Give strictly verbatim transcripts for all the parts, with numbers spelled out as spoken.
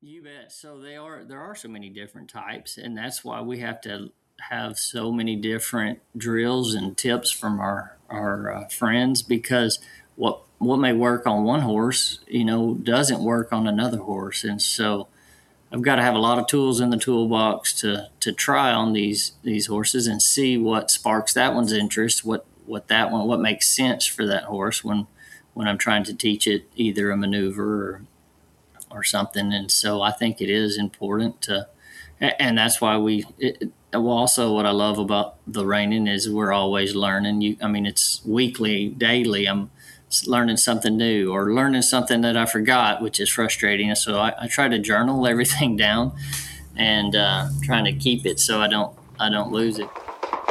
You bet. So they are there are so many different types, and that's why we have to have so many different drills and tips from our our uh, friends because what what may work on one horse, you know, doesn't work on another horse, and so I've got to have a lot of tools in the toolbox to to try on these these horses and see what sparks that one's interest, what what that one what makes sense for that horse when when I'm trying to teach it either a maneuver or or something. And so I think it is important to, and that's why we, it, well, also what I love about the reining is we're always learning. You, I mean, it's weekly, daily. I'm learning something new or learning something that I forgot, which is frustrating. So I, I try to journal everything down and uh, trying to keep it so I don't, I don't lose it.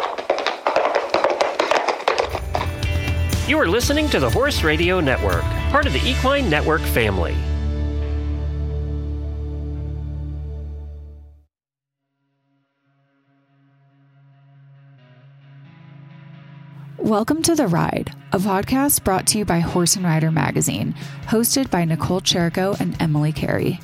You are listening to the Horse Radio Network, part of the Equine Network family. Welcome to The Ride, a podcast brought to you by Horse and Rider Magazine, hosted by Nicole Cherico and Emily Carey.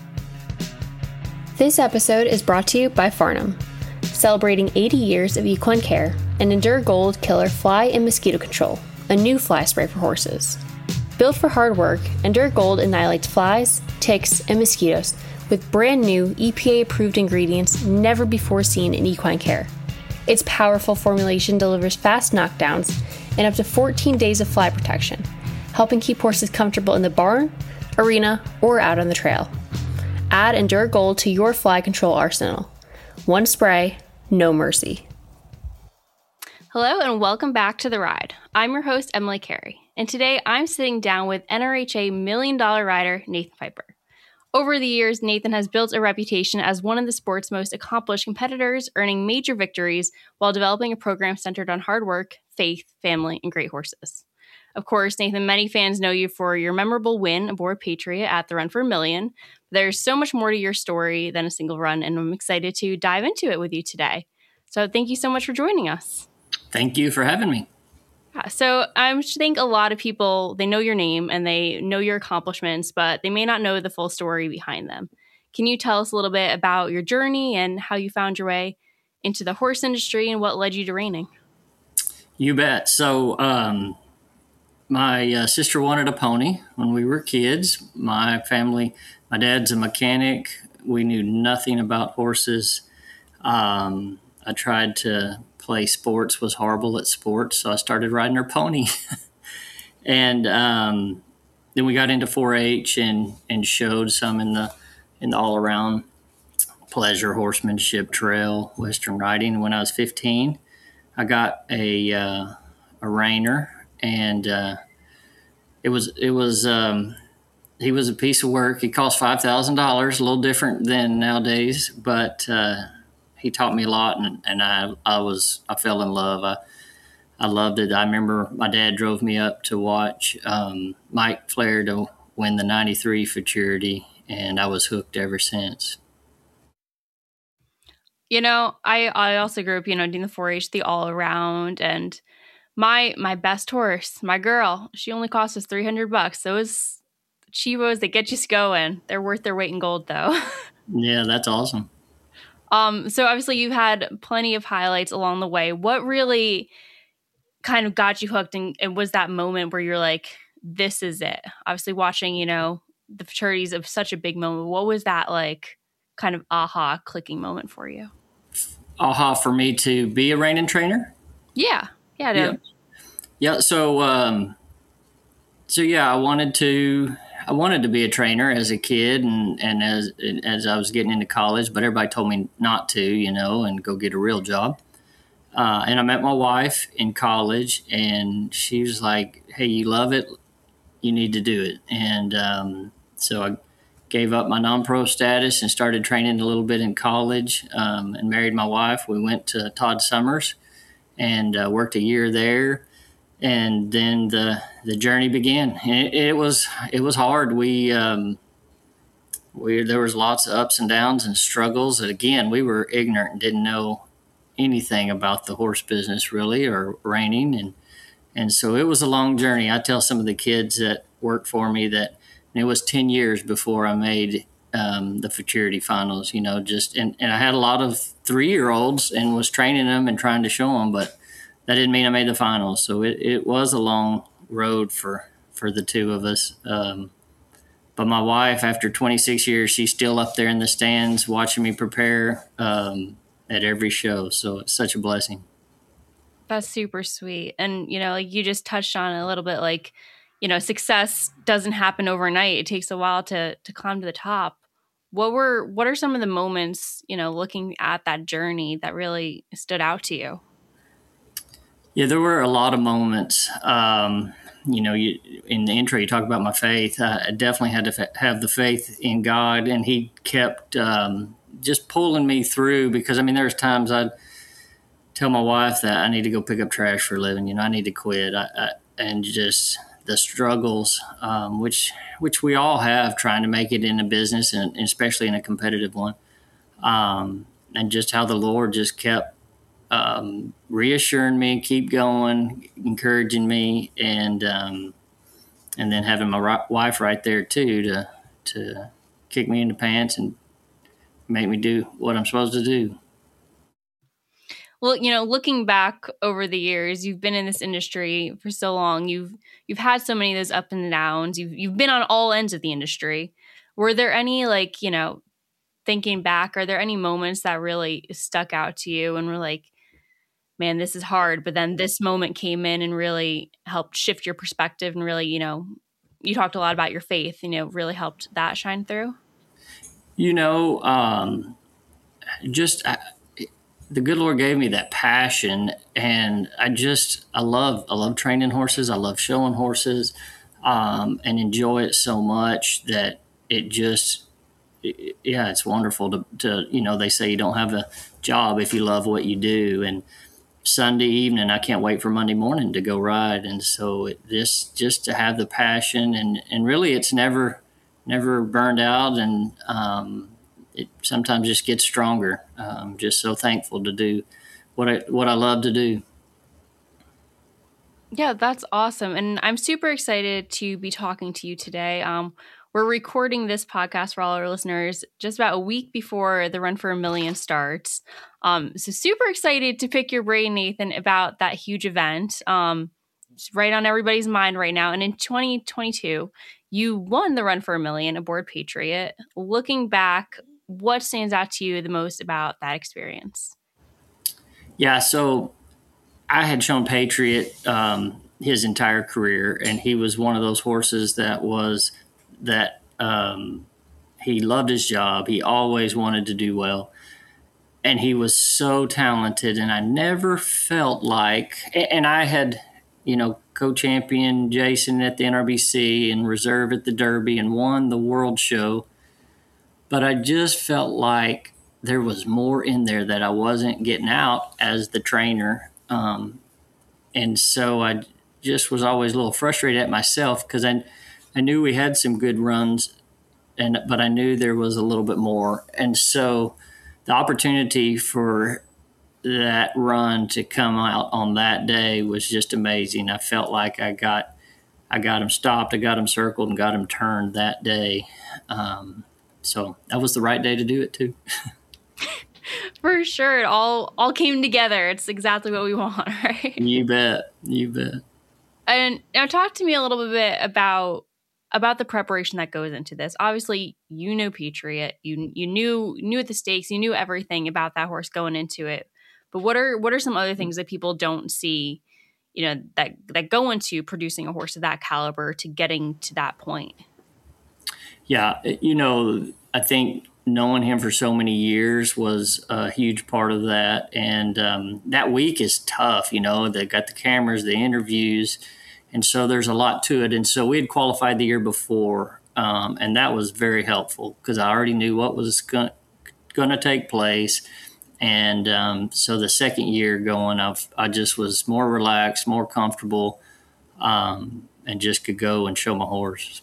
This episode is brought to you by Farnam, celebrating eighty years of equine care and Endure Gold Killer Fly and Mosquito Control, a new fly spray for horses. Built for hard work, Endure Gold annihilates flies, ticks, and mosquitoes with brand new E P A-approved ingredients never before seen in equine care. Its powerful formulation delivers fast knockdowns and up to fourteen days of fly protection, helping keep horses comfortable in the barn, arena, or out on the trail. Add Endure Gold to your fly control arsenal. One spray, no mercy. Hello and welcome back to The Ride. I'm your host, Emily Carey, and today I'm sitting down with N R H A Million Dollar Rider Nathan Piper. Over the years, Nathan has built a reputation as one of the sport's most accomplished competitors, earning major victories while developing a program centered on hard work, faith, family, and great horses. Of course, Nathan, many fans know you for your memorable win aboard Patriot at the Run for a Million. There's so much more to your story than a single run, and I'm excited to dive into it with you today. So thank you so much for joining us. Thank you for having me. Yeah, so I think a lot of people, they know your name and they know your accomplishments, but they may not know the full story behind them. Can you tell us a little bit about your journey and how you found your way into the horse industry and what led you to reining? You bet. So um, my uh, sister wanted a pony when we were kids. My family, my dad's a mechanic. We knew nothing about horses. Um, I tried to play sports, was horrible at sports, so I started riding her pony. and um, then we got into four H and and showed some in the in the all around pleasure, horsemanship, trail, western riding. When I was fifteen, I got a uh, a reiner, and uh, it was it was um, he was a piece of work. He cost five thousand dollars, a little different than nowadays, but uh, he taught me a lot, and, and I I was I fell in love. I I loved it. I remember my dad drove me up to watch um, Mike Flair to win the ninety-three Futurity, and I was hooked ever since. You know, I, I also grew up, you know, doing the four H, the all around, and my my best horse, my girl, she only cost us three hundred bucks. Those Chivos, they get you going. They're worth their weight in gold, though. Yeah, that's awesome. Um, so obviously you've had plenty of highlights along the way. What really kind of got you hooked, and, and was that moment where you're like, this is it? Obviously watching, you know, the futurities of such a big moment. What was that like kind of aha clicking moment for you? Aha for me to be a reining trainer? Yeah. Yeah. Yeah. Yeah. So, um, so yeah, I wanted to, I wanted to be a trainer as a kid and, and as, as I was getting into college, but everybody told me not to, you know, and go get a real job. Uh, and I met my wife in college, and she was like, hey, you love it, you need to do it. And um, so I gave up my non-pro status and started training a little bit in college, um, and married my wife. We went to Todd Summers and uh, worked a year there. And then the the journey began. It, it was it was hard. We um, we there was lots of ups and downs and struggles. And again, we were ignorant and didn't know anything about the horse business really, or reining, and and so it was a long journey. I tell some of the kids that work for me that it was ten years before I made um, the futurity finals, you know, just, and, and I had a lot of three-year-olds and was training them and trying to show them, but that didn't mean I made the finals. So it, it was a long road for, for the two of us. Um, but my wife, after twenty-six years, she's still up there in the stands watching me prepare um, at every show. So it's such a blessing. That's super sweet. And, you know, like you just touched on a little bit, like, you know, success doesn't happen overnight. It takes a while to to climb to the top. What were, what are some of the moments, you know, looking at that journey that really stood out to you? Yeah, there were a lot of moments. Um, you know, you, in the intro, you talk about my faith. I definitely had to f- have the faith in God, and he kept um, just pulling me through because, I mean, there's times I'd tell my wife that I need to go pick up trash for a living. You know, I need to quit. I, I, and just the struggles, um, which which we all have trying to make it in a business, and especially in a competitive one. Um, and just how the Lord just kept um, reassuring me, keep going, encouraging me, and um, and then having my ri- wife right there too to to kick me in the pants and make me do what I'm supposed to do. Well, you know, looking back over the years, you've been in this industry for so long. You've you've had so many of those up and downs. You've you've been on all ends of the industry. Were there any, like, you know, thinking back, are there any moments that really stuck out to you and were like, man, this is hard, but then this moment came in and really helped shift your perspective and really, you know, you talked a lot about your faith, you know, really helped that shine through? You know, um, just... I, the good Lord gave me that passion, and I just, I love, I love training horses. I love showing horses, um, and enjoy it so much that it just, it, yeah, it's wonderful to, to, you know, they say you don't have a job if you love what you do. And Sunday evening, I can't wait for Monday morning to go ride. And so it, this, just to have the passion, and, and really it's never, never burned out. And, um, it sometimes just gets stronger. I'm just so thankful to do what I what I love to do. Yeah, that's awesome. And I'm super excited to be talking to you today. Um, we're recording this podcast for all our listeners just about a week before the Run for a Million starts. Um, so super excited to pick your brain, Nathan, about that huge event. Um, it's right on everybody's mind right now. And in twenty twenty-two, you won the Run for a Million aboard Patriot. Looking back, what stands out to you the most about that experience? Yeah, so I had shown Patriot um, his entire career, and he was one of those horses that was that um, he loved his job. He always wanted to do well, and he was so talented. And I never felt like, and I had, you know, co-champion Jason at the N R B C and reserve at the Derby and won the World Show. But I just felt like there was more in there that I wasn't getting out as the trainer. Um, and so I just was always a little frustrated at myself because I, I knew we had some good runs, and but I knew there was a little bit more. And so the opportunity for that run to come out on that day was just amazing. I felt like I got I got him stopped, I got him circled, and got him turned that day. Um So that was the right day to do it too. For sure. It all all came together. It's exactly what we want, right? You bet. You bet. And now talk to me a little bit about about the preparation that goes into this. Obviously, you know Patriot. You you knew knew the stakes, you knew everything about that horse going into it. But what are what are some other things that people don't see, you know, that that go into producing a horse of that caliber to getting to that point? Yeah, you know, I think knowing him for so many years was a huge part of that. And um, that week is tough, you know, they got the cameras, the interviews, and so there's a lot to it. And so we had qualified the year before, um, and that was very helpful because I already knew what was going to take place. And um, so the second year going, I've, I just was more relaxed, more comfortable, um, and just could go and show my horse.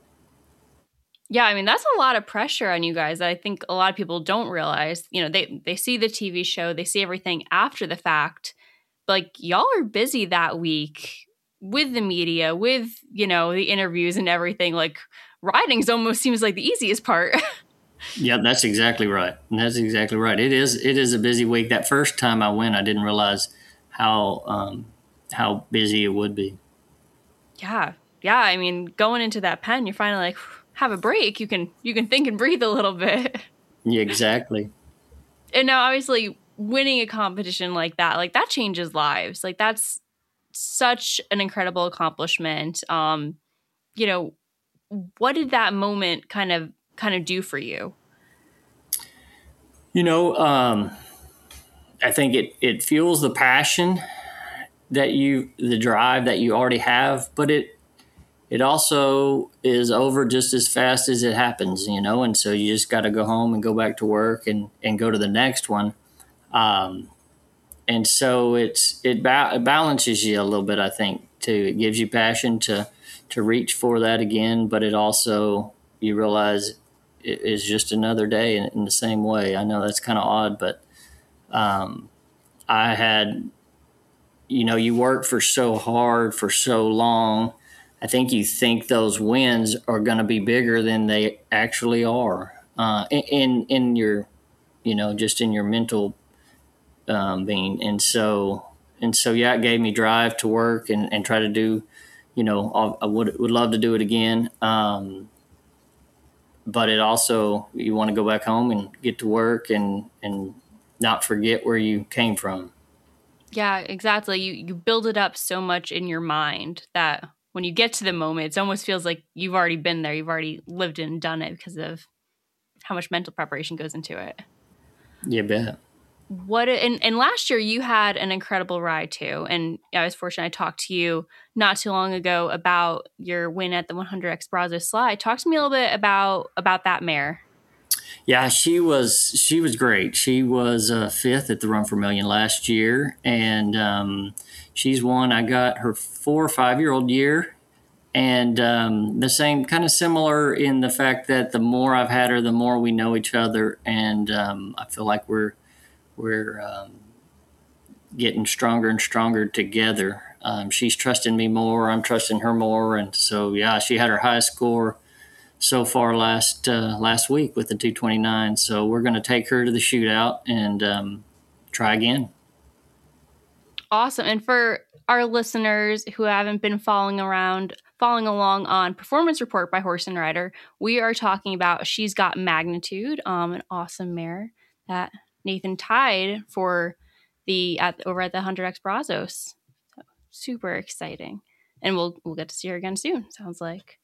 Yeah, I mean, that's a lot of pressure on you guys that I think a lot of people don't realize. You know, they, they see the T V show, they see everything after the fact. But like, y'all are busy that week with the media, with, you know, the interviews and everything. Like, riding's almost seems like the easiest part. Yeah, that's exactly right. That's exactly right. It is. It is a busy week. That first time I went, I didn't realize how um, how busy it would be. Yeah. Yeah. I mean, going into that pen, you're finally like, have a break. You can, you can think and breathe a little bit. Yeah, exactly. And now obviously winning a competition like that, like that changes lives. Like that's such an incredible accomplishment. Um, you know, what did that moment kind of, kind of do for you? You know, um, I think it, it fuels the passion that you, the drive that you already have, but it, it also is over just as fast as it happens, you know, and so you just got to go home and go back to work and, and go to the next one. Um, and so it's, it, ba- it balances you a little bit, I think, too. It gives you passion to, to reach for that again, but it also, you realize it is just another day in, in the same way. I know that's kind of odd, but um, I had, you know, you work for so hard for so long. I think you think those wins are going to be bigger than they actually are uh, in in your, you know, just in your mental um, being. And so and so, yeah, it gave me drive to work and, and try to do, you know, I would would love to do it again. Um, but it also, you want to go back home and get to work and and not forget where you came from. Yeah, exactly. You you build it up so much in your mind that when you get to the moment, it almost feels like you've already been there. You've already lived and done it because of how much mental preparation goes into it. You bet. What and, and last year you had an incredible ride too. And I was fortunate I talked to you not too long ago about your win at the one hundred X Brazos Slide. Talk to me a little bit about about that mare. Yeah, she was she was great. She was uh, fifth at the Run for Million last year, and um, she's won. I got her four or five year old year, and um, the same kind of similar in the fact that the more I've had her, the more we know each other, and um, I feel like we're we're um, getting stronger and stronger together. Um, she's trusting me more. I'm trusting her more, and so yeah, she had her highest score so far last uh, last week with the two twenty-nine. So we're going to take her to the shootout and um, try again. Awesome. And for our listeners who haven't been following around, following along on Performance Report by Horse and Rider, we are talking about She's Got Magnitude, um, an awesome mare that Nathan tied for the at over at the one hundred X Brazos. So, super exciting, and we'll we'll get to see her again soon. Sounds like.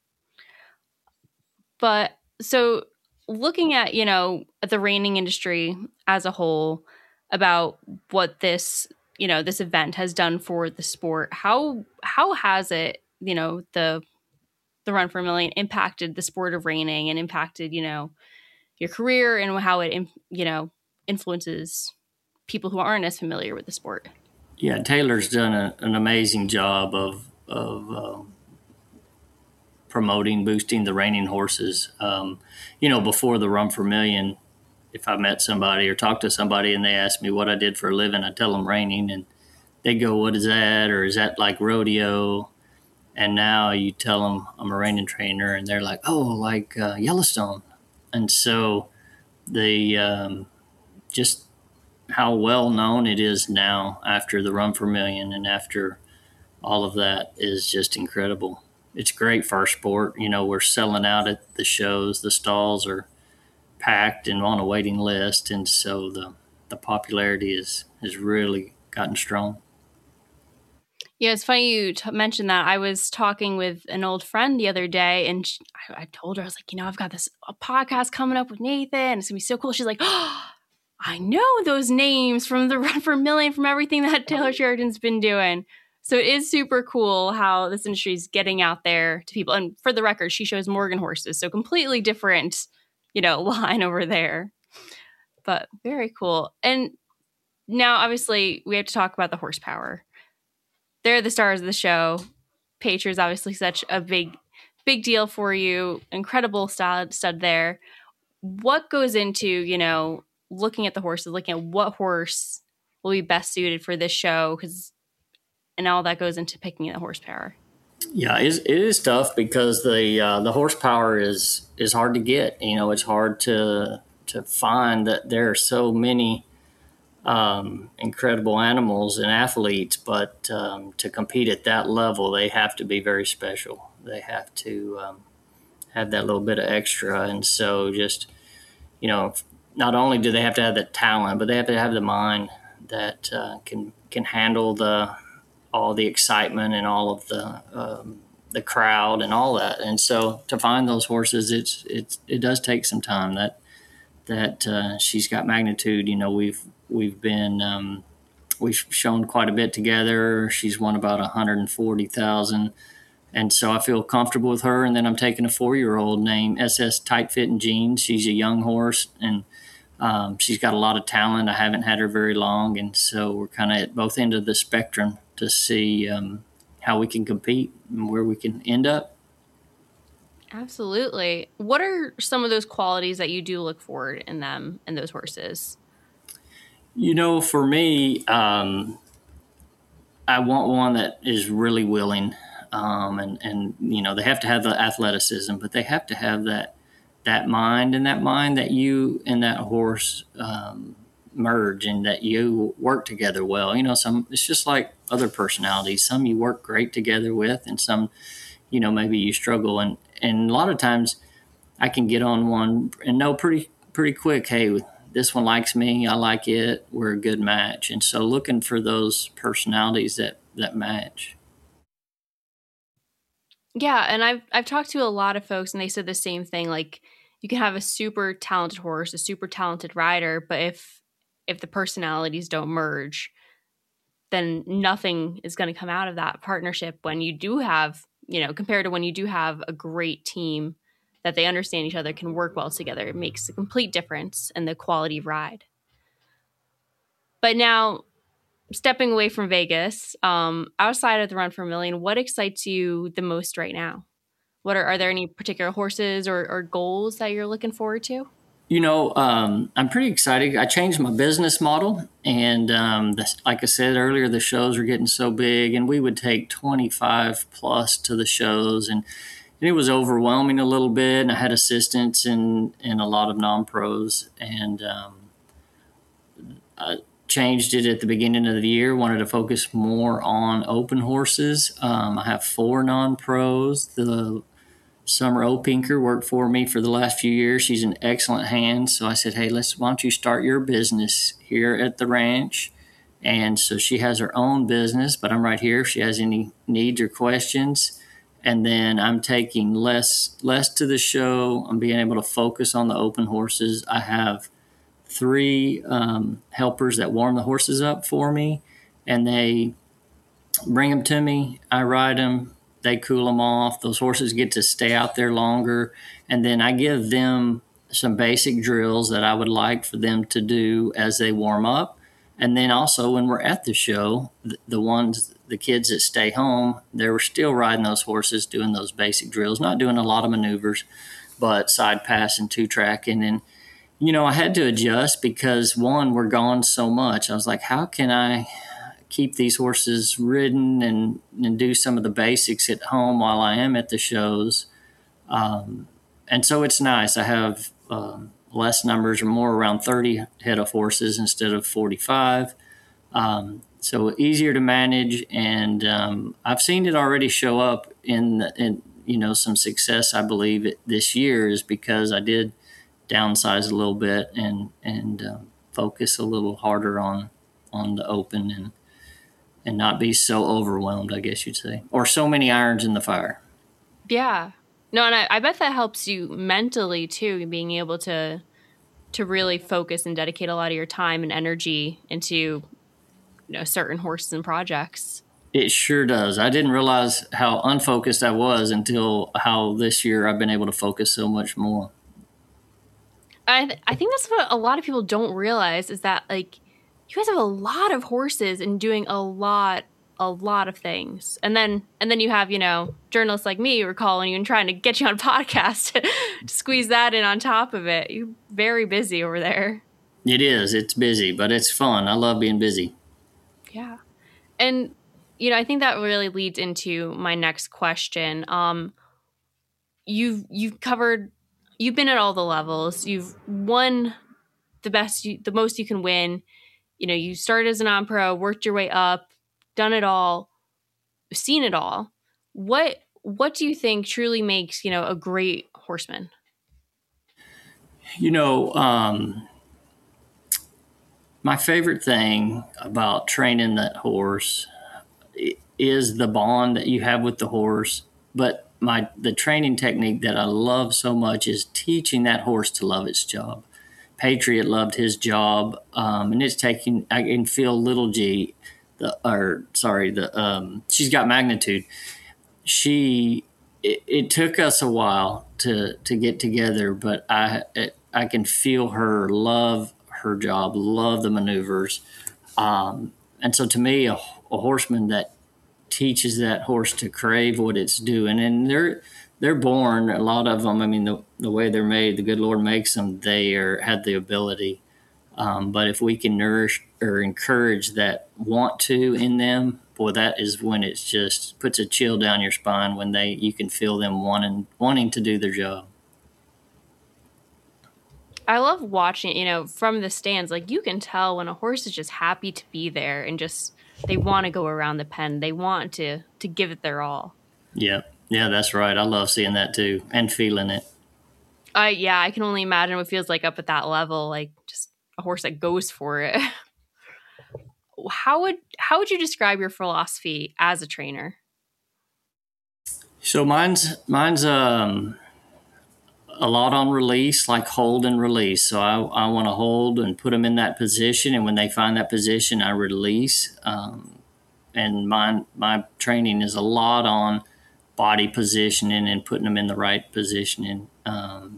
But so looking at, you know, at the reining industry as a whole, about what this, you know, this event has done for the sport, how how has it, you know, the the Run for a Million impacted the sport of reining and impacted, you know, your career and how it, you know, influences people who aren't as familiar with the sport? Yeah, Taylor's done a, an amazing job of of uh, promoting, boosting the reining horses. Um, you know, before the Run for a Million, if I met somebody or talked to somebody and they asked me what I did for a living, I tell them reining, and they go, "What is that?" Or "Is that like rodeo?" And now you tell them I'm a reining trainer, and they're like, "Oh, like uh, Yellowstone." And so the um, just how well known it is now after the Run for a Million and after all of that is just incredible. It's great for our sport. You know, we're selling out at the shows. The stalls are packed and on a waiting list, and so the the popularity is has really gotten strong. Yeah, it's funny you t- mentioned that. I was talking with an old friend the other day, and she, I, I told her, I was like, you know, I've got this a podcast coming up with Nathan. It's gonna be so cool. She's like, oh, I know those names from the Run for a Million, from everything that Taylor Sheridan's been doing. So it is super cool how this industry is getting out there to people. And for the record, she shows Morgan horses, so completely different, you know, line over there. But very cool. And now, obviously, we have to talk about the horsepower. They're the stars of the show. Patriot's obviously such a big, big deal for you. Incredible stud, stud there. What goes into, you know, looking at the horses, looking at what horse will be best suited for this show? Because and all that goes into picking the horsepower. Yeah, it is, it is tough because the uh, the horsepower is is hard to get. You know, it's hard to to find that there are so many um, incredible animals and athletes, but um, to compete at that level, they have to be very special. They have to um, have that little bit of extra, and so just you know, not only do they have to have the talent, but they have to have the mind that uh, can can handle the all the excitement and all of the um, the crowd and all that. And so to find those horses, it's it's it does take some time. That that uh, she's got magnitude. You know, we've we've been um, we've shown quite a bit together. She's won about one hundred forty thousand. And so I feel comfortable with her. And then I'm taking a four-year-old named S S Tight Fitting Jeans. She's a young horse, and um, she's got a lot of talent. I haven't had her very long, and so we're kind of at both ends of the spectrum to see um, how we can compete and where we can end up. Absolutely. What are some of those qualities that you do look for in them and those horses? You know, for me, um, I want one that is really willing. Um, and, and, you know, they have to have the athleticism, but they have to have that that mind and that mind that you and that horse um, merge and that you work together well. You know, some it's just like other personalities. Some you work great together with, and some, you know, maybe you struggle. And, and a lot of times I can get on one and know pretty pretty quick, hey, this one likes me, I like it, we're a good match. And so looking for those personalities that, that match. Yeah, and I've I've talked to a lot of folks, and they said the same thing. Like, you can have a super talented horse, a super talented rider, but if if the personalities don't merge, then nothing is going to come out of that partnership. When you do have, you know, compared to when you do have a great team that they understand each other, can work well together, it makes a complete difference in the quality of ride. But now, stepping away from Vegas, um, outside of the Run for a Million, what excites you the most right now? What are, are there any particular horses or, or goals that you're looking forward to? You know, um, I'm pretty excited. I changed my business model, and um, this, like I said earlier, the shows are getting so big, and we would take twenty-five plus to the shows, and, and it was overwhelming a little bit. And I had assistants and and a lot of non-pros, and um, I changed it at the beginning of the year. Wanted to focus more on open horses. Um, I have four non-pros. The Summer O'Pinker worked for me for the last few years. She's an excellent hand. So I said, hey, let's, why don't you start your business here at the ranch? And so she has her own business, but I'm right here if she has any needs or questions. And then I'm taking less, less to the show. I'm being able to focus on the open horses. I have three um, helpers that warm the horses up for me, and they bring them to me. I ride them. They cool them off. Those horses get to stay out there longer. And then I give them some basic drills that I would like for them to do as they warm up. And then also when we're at the show, the, the ones, the kids that stay home, they're still riding those horses, doing those basic drills, not doing a lot of maneuvers, but side pass and two track. And then, you know, I had to adjust because, one, we're gone so much. I was like, how can I keep these horses ridden and, and do some of the basics at home while I am at the shows? Um, and so it's nice. I have um, less numbers, or more around thirty head of horses instead of forty-five. Um, so easier to manage. And um, I've seen it already show up in, in, you know, some success, I believe, it, this year is because I did downsize a little bit and, and uh, focus a little harder on, on the open and, and not be so overwhelmed, I guess you'd say, or so many irons in the fire. Yeah. No, and I, I bet that helps you mentally too, being able to to really focus and dedicate a lot of your time and energy into, you know, certain horses and projects. It sure does. I didn't realize how unfocused I was until how this year I've been able to focus so much more. I th- I think that's what a lot of people don't realize is that, like, you guys have a lot of horses and doing a lot, a lot of things. And then and then you have, you know, journalists like me who are calling you and trying to get you on a podcast to squeeze that in on top of it. You're very busy over there. It is. It's busy, but it's fun. I love being busy. Yeah. And you know, I think that really leads into my next question. Um, you've you've covered, you've been at all the levels. You've won the best, you, the most you can win. You know, you started as a non-pro, worked your way up, done it all, seen it all. What what do you think truly makes, you know, a great horseman? You know, um, my favorite thing about training that horse is the bond that you have with the horse. But my the training technique that I love so much is teaching that horse to love its job. Patriot loved his job, um, and it's taking. I can feel Little G, the or sorry, the um, she's got Magnitude. She it, it took us a while to to get together, but I it, I can feel her love her job, love the maneuvers, um, and so to me, a, a horseman that teaches that horse to crave what it's doing, and they're they're born. A lot of them, I mean, the the way they're made, the good Lord makes them. They are have the ability, um, but if we can nourish or encourage that want to in them, boy, that is when it's just puts a chill down your spine when they you can feel them wanting wanting to do their job. I love watching, you know, from the stands. Like, you can tell when a horse is just happy to be there and just they want to go around the pen. They want to to give it their all. Yeah, yeah, that's right. I love seeing that too and feeling it. Uh, yeah, I can only imagine what it feels like up at that level, like just a horse that goes for it. How would how would you describe your philosophy as a trainer? So mine's mine's um a lot on release, like hold and release. So I, I want to hold and put them in that position, and when they find that position, I release. Um, and my my training is a lot on body positioning and putting them in the right positioning. Um,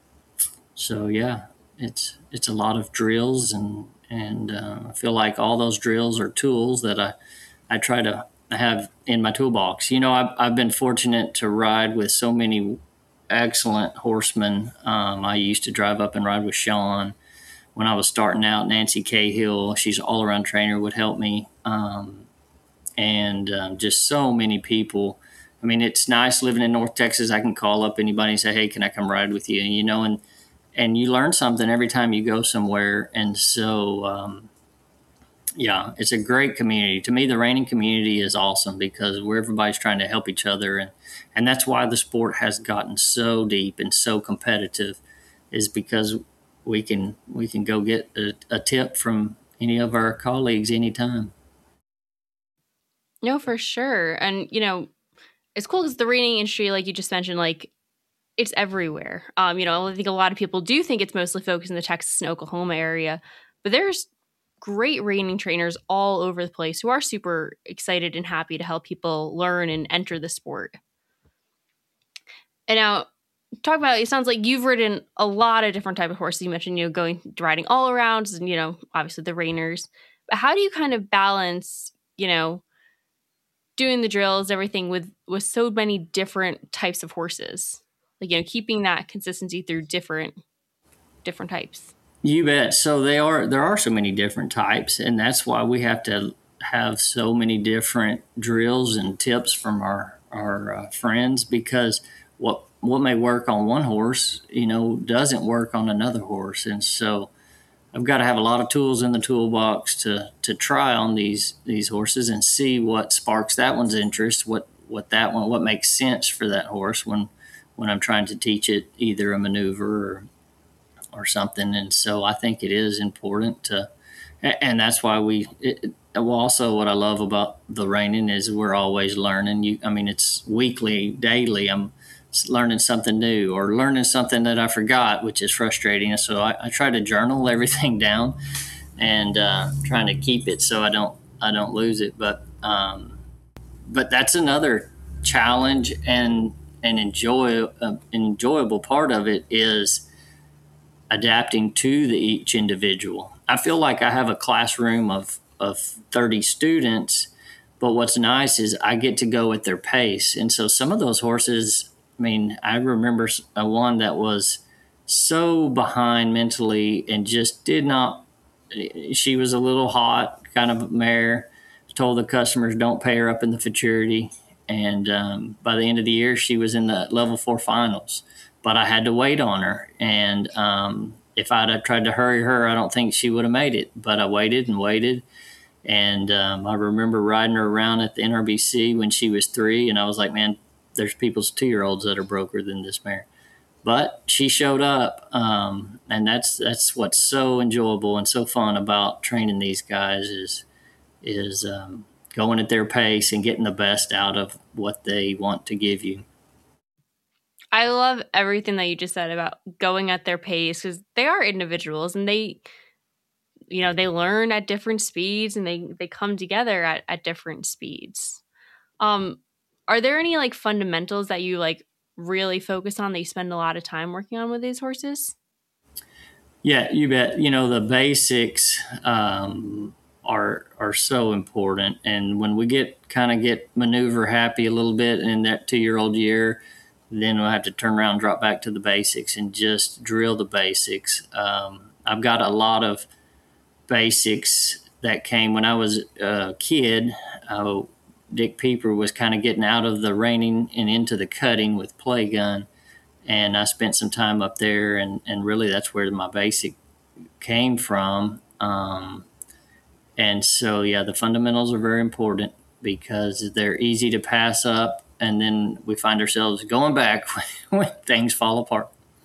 so yeah, it's it's a lot of drills, and and uh, I feel like all those drills are tools that I I try to have in my toolbox. You know, I've I've been fortunate to ride with so many excellent horsemen. Um, I used to drive up and ride with Sean when I was starting out. Nancy Cahill, she's an all-around trainer, would help me. Um, and um, just so many people. I mean, it's nice living in North Texas. I can call up anybody and say, hey, can I come ride with you? You know, and, and you learn something every time you go somewhere. And so, um, yeah, it's a great community. To me, the reining community is awesome because where everybody's trying to help each other. And, and that's why the sport has gotten so deep and so competitive, is because we can we can go get a, a tip from any of our colleagues anytime. No, for sure. And, you know, it's cool because the reining industry, like you just mentioned, like it's everywhere. Um, you know, I think a lot of people do think it's mostly focused in the Texas and Oklahoma area, but there's great reining trainers all over the place who are super excited and happy to help people learn and enter the sport. And now, talk about, it sounds like you've ridden a lot of different type of horses. You mentioned, you know, going riding all arounds and, you know, obviously the reiners. But how do you kind of balance, you know, doing the drills, everything with with so many different types of horses? Like, you know, keeping that consistency through different different types. You bet. So they are there are so many different types, and that's why we have to have so many different drills and tips from our our uh, friends, because what what may work on one horse, you know, doesn't work on another horse. And so I've got to have a lot of tools in the toolbox to to try on these these horses and see what sparks that one's interest, what what that one what makes sense for that horse when when I'm trying to teach it either a maneuver or or something. And so I think it is important to, and that's why we, it, well, also what I love about the reining is we're always learning. You, I mean, it's weekly, daily. I'm learning something new or learning something that I forgot, which is frustrating. So I, I try to journal everything down and uh, trying to keep it so I don't, I don't lose it. But, um, but that's another challenge, and an enjoy, uh, an enjoyable part of it is adapting to the each individual. I feel like I have a classroom of, of thirty students, but what's nice is I get to go at their pace. And so some of those horses, I mean, I remember a one that was so behind mentally and just did not, she was a little hot kind of mare. told the customers don't pay her up in the futurity. And um, by the end of the year, she was in the level four finals. But I had to wait on her. And um, if I'd have tried to hurry her, I don't think she would have made it. But I waited and waited. And um, I remember riding her around at the N R B C when she was three. And I was like, man, there's people's two-year-olds that are broker than this mare. But she showed up. Um, and that's that's what's so enjoyable and so fun about training these guys is, is um, going at their pace and getting the best out of what they want to give you. I love everything that you just said about going at their pace, because they are individuals and they, you know, they learn at different speeds and they, they come together at, at different speeds. Um, are there any like fundamentals that you like really focus on that you spend a lot of time working on with these horses? Yeah, you bet. You know, the basics um, are are so important. And when we get kind of get maneuver happy a little bit in that two-year-old year, then we'll have to turn around and drop back to the basics and just drill the basics. Um, I've got a lot of basics that came when I was a kid. Uh, Dick Pieper was kind of getting out of the reining and into the cutting with play gun. And I spent some time up there, and, and really that's where my basic came from. Um, and so, yeah, the fundamentals are very important because they're easy to pass up. And then we find ourselves going back when things fall apart.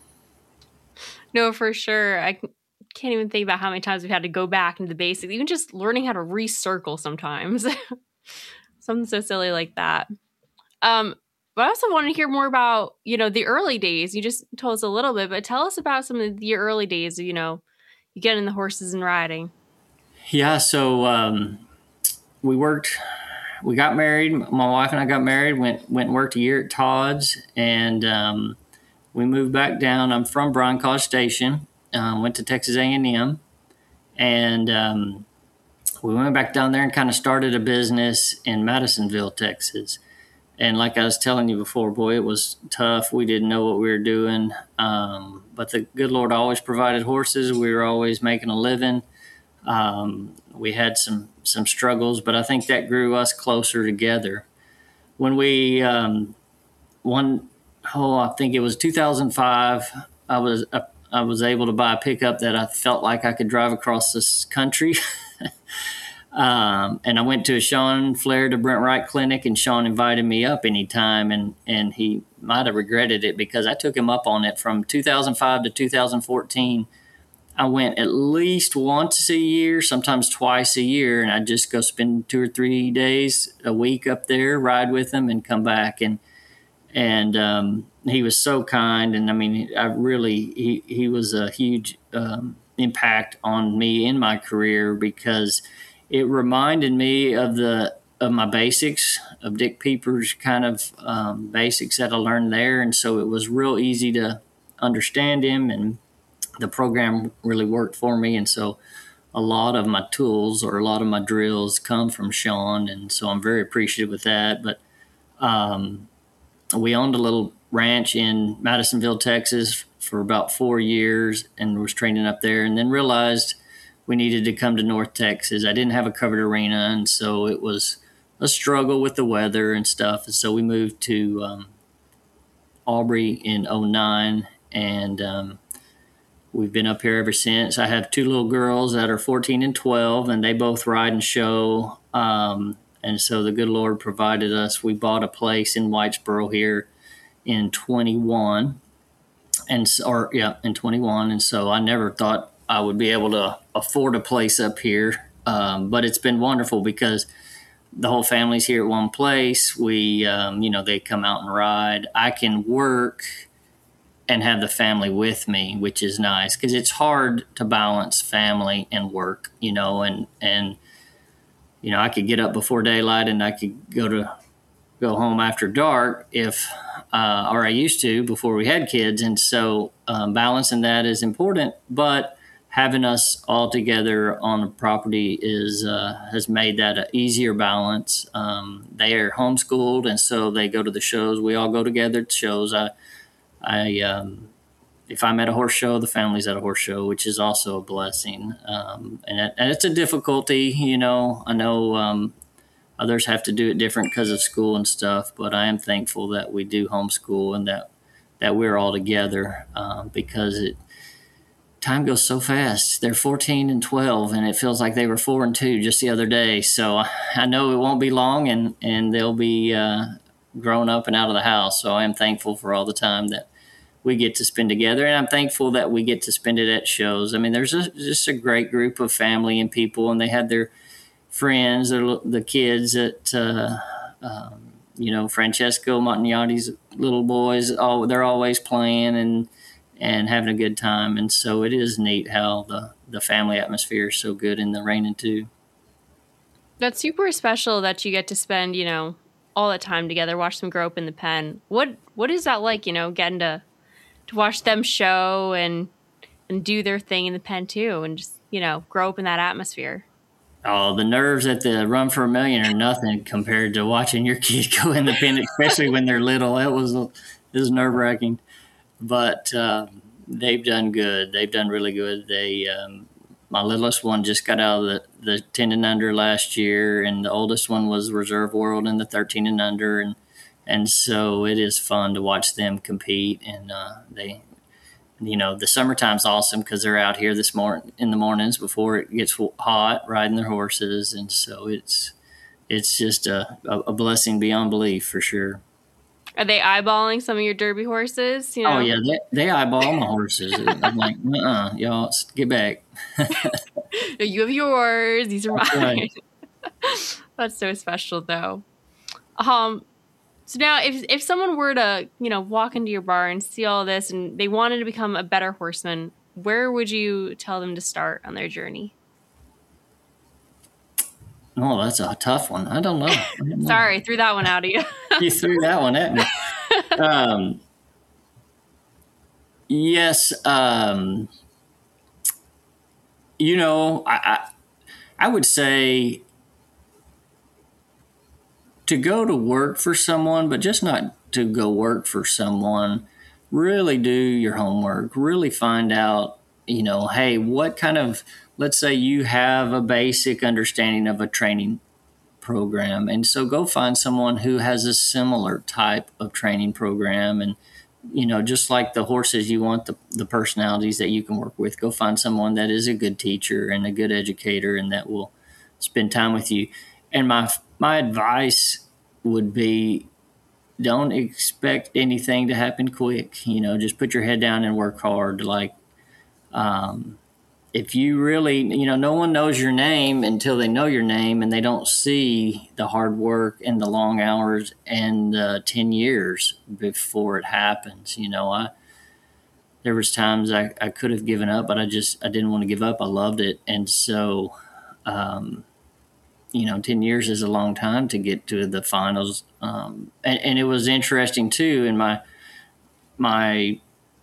No, for sure. I can't even think about how many times we've had to go back into the basics, even just learning how to recircle sometimes. Something so silly like that. Um, but I also want to hear more about, you know, the early days. You just told us a little bit, but tell us about some of your early days, you know, you get in the horses and riding. Yeah, so um, we worked... We got married. My wife and I got married, went went and worked a year at Todd's, and um, we moved back down. I'm from Bryan College Station, um, went to Texas A and M, and um, we went back down there and kind of started a business in Madisonville, Texas. And like I was telling you before, boy, it was tough. We didn't know what we were doing, um, but the good Lord always provided horses. We were always making a living. Um, we had some some struggles, but I think that grew us closer together. When we, um, one, oh, I think it was two thousand five, I was uh, I was able to buy a pickup that I felt like I could drive across this country. um, and I went to a Sean Flair to Brent Wright clinic, and Sean invited me up anytime, and, and he might have regretted it because I took him up on it from two thousand five to two thousand fourteen. I went at least once a year, sometimes twice a year, and I'd just go spend two or three days a week up there, ride with him, and come back. And and um, he was so kind, and I mean, I really he he was a huge um, impact on me in my career because it reminded me of the of my basics, of Dick Pieper's kind of um, basics that I learned there, and so it was real easy to understand him, and the program really worked for me. And so a lot of my tools or a lot of my drills come from Sean. And so I'm very appreciative with that. But um, we owned a little ranch in Madisonville, Texas for about four years and was training up there, and then realized we needed to come to North Texas. I didn't have a covered arena, and so it was a struggle with the weather and stuff. And so we moved to um, Aubrey in oh nine, and um, we've been up here ever since. I have two little girls that are fourteen and twelve, and they both ride and show. Um, and so the good Lord provided us. We bought a place in Whitesboro here in twenty-one, and or yeah, in twenty-one. And so I never thought I would be able to afford a place up here, um, but it's been wonderful because the whole family's here at one place. We, um, you know, they come out and ride. I can work and have the family with me, which is nice because it's hard to balance family and work, you know, and, and, you know, I could get up before daylight and I could go to go home after dark if, uh, or I used to before we had kids. And so um, balancing that is important, but having us all together on the property is, uh, has made that an easier balance. Um, they are homeschooled, and so they go to the shows. We all go together to shows. I, I, um, if I'm at a horse show, the family's at a horse show, which is also a blessing. Um, and, it, and it's a difficulty, you know. I know um, Others have to do it different because of school and stuff, but I am thankful that we do homeschool and that that we're all together um, because it time goes so fast. They're fourteen and twelve, and it feels like they were four and two just the other day. So I know it won't be long, and, and they'll be uh, grown up and out of the house. So I am thankful for all the time that we get to spend together, and I'm thankful that we get to spend it at shows. I mean, there's a, just a great group of family and people, and they had their friends, or the kids that, uh, um, you know, Francesco Montagnati's little boys, all, they're always playing and and having a good time. And so it is neat how the, the family atmosphere is so good in the Reining too. That's super special that you get to spend, you know, all that time together, watch them grow up in the pen. What what is that like, you know, getting to to watch them show and and do their thing in the pen too, and just, you know, grow up in that atmosphere? Oh, the nerves at the Run for a Million are nothing compared to watching your kid go in the pen, especially when they're little. It was it was nerve wracking. But uh, they've done good. They've done really good. They, um, my littlest one just got out of the, the ten and under last year, and the oldest one was Reserve World in the thirteen and under, and and so it is fun to watch them compete. And uh, they, you know, the summertime's awesome because they're out here this morning in the mornings before it gets hot, riding their horses, and so it's it's just a, a blessing beyond belief for sure. Are they eyeballing some of your Derby horses? You know? Oh, yeah. They, they eyeball my horses. I'm like, uh-uh, y'all, get back. You have yours. These are That's mine. right. That's so special, though. Um, so now if if someone were to, you know, walk into your barn, see all this, and they wanted to become a better horseman, where would you tell them to start on their journey? Oh, that's a tough one. I don't know. I don't know. Sorry, threw that one out of you. You threw that one at me. Um, yes. Um, you know, I, I I would say to go to work for someone, but just not to go work for someone. Really do your homework. Really find out, you know, hey, what kind of, let's say you have a basic understanding of a training program. And so go find someone who has a similar type of training program. And, you know, just like the horses, you want the, the personalities that you can work with. Go find someone that is a good teacher and a good educator and that will spend time with you. And my my advice would be, don't expect anything to happen quick. You know, just put your head down and work hard. Like, um, if you really, you know, no one knows your name until they know your name, and they don't see the hard work and the long hours and uh, ten years before it happens. You know, I, there was times I, I could have given up, but I just, I didn't want to give up. I loved it. And so, um, you know, ten years is a long time to get to the finals. Um, and, and it was interesting too, in my, my,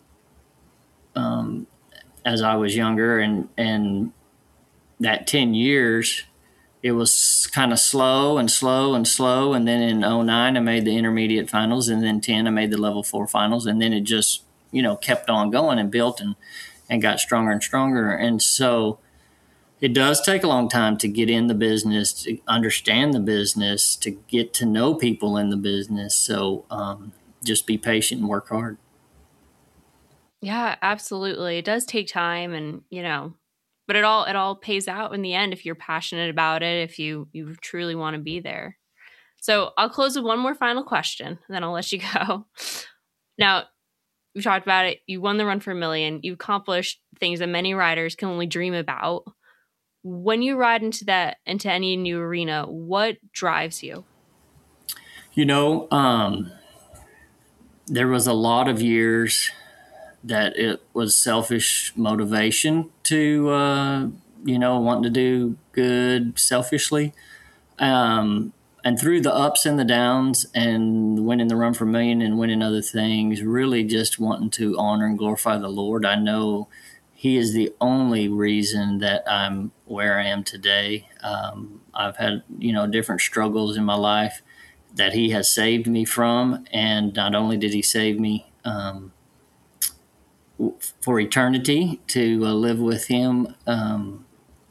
um, as I was younger, and, and that ten years, it was kind of slow and slow and slow. And then in oh nine, I made the intermediate finals, and then ten, I made the level four finals. And then it just, you know, kept on going and built and, and got stronger and stronger. And so it does take a long time to get in the business, to understand the business, to get to know people in the business. So um, just be patient and work hard. Yeah, absolutely. It does take time, and, you know, but it all it all pays out in the end if you're passionate about it, if you you truly want to be there. So I'll close with one more final question, and then I'll let you go. Now, we talked about it. You won the Run for a Million. You accomplished things that many riders can only dream about. When you ride into that into any new arena, what drives you? You know, um, there was a lot of years that it was selfish motivation to, uh, you know, wanting to do good selfishly. Um, and through the ups and the downs and winning the Run for a Million and winning other things, really just wanting to honor and glorify the Lord. I know He is the only reason that I'm where I am today. Um, I've had, you know, different struggles in my life that He has saved me from. And not only did He save me, um, for eternity to uh, live with Him um,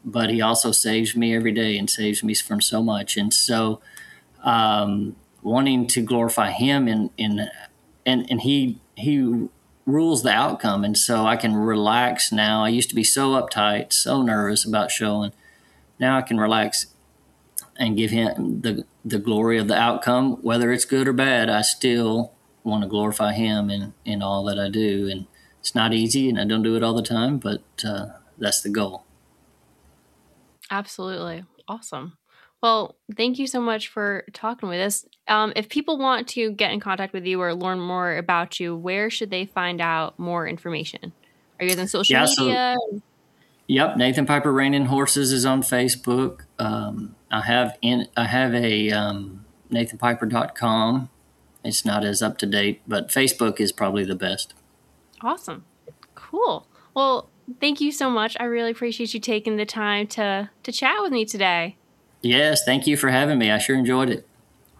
but he also saves me every day and saves me from so much. And so, um, wanting to glorify him in, in, and, and he, he rules the outcome. And so I can relax now. I used to be so uptight, so nervous about showing. Now I can relax and give him the, the glory of the outcome, whether it's good or bad. I still want to glorify him in, in all that I do. And it's not easy, and I don't do it all the time, but uh, that's the goal. Absolutely. Awesome. Well, thank you so much for talking with us. Um, if people want to get in contact with you or learn more about you, where should they find out more information? Are you on social yeah, media? So, yep. Nathan Piper Reining Horses is on Facebook. Um, I have in, I have a um, nathan piper dot com. It's not as up to date, but Facebook is probably the best. Awesome. Cool. Well, thank you so much. I really appreciate you taking the time to, to chat with me today. Yes, thank you for having me. I sure enjoyed it.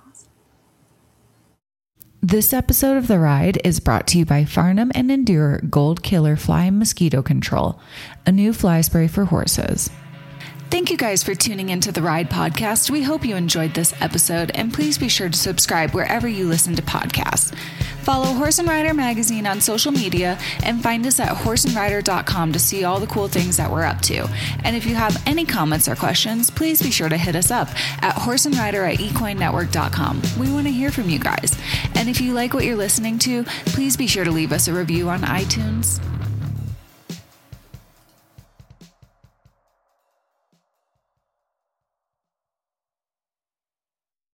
This episode of The Ride is brought to you by Farnam and Endure Gold Killer Fly and Mosquito Control, a new fly spray for horses. Thank you guys for tuning into the Ride podcast. We hope you enjoyed this episode, and please be sure to subscribe wherever you listen to podcasts. Follow Horse and Rider Magazine on social media and find us at horse and rider dot com to see all the cool things that we're up to. And if you have any comments or questions, please be sure to hit us up at horse and rider at equine network dot com. We want to hear from you guys. And if you like what you're listening to, please be sure to leave us a review on iTunes.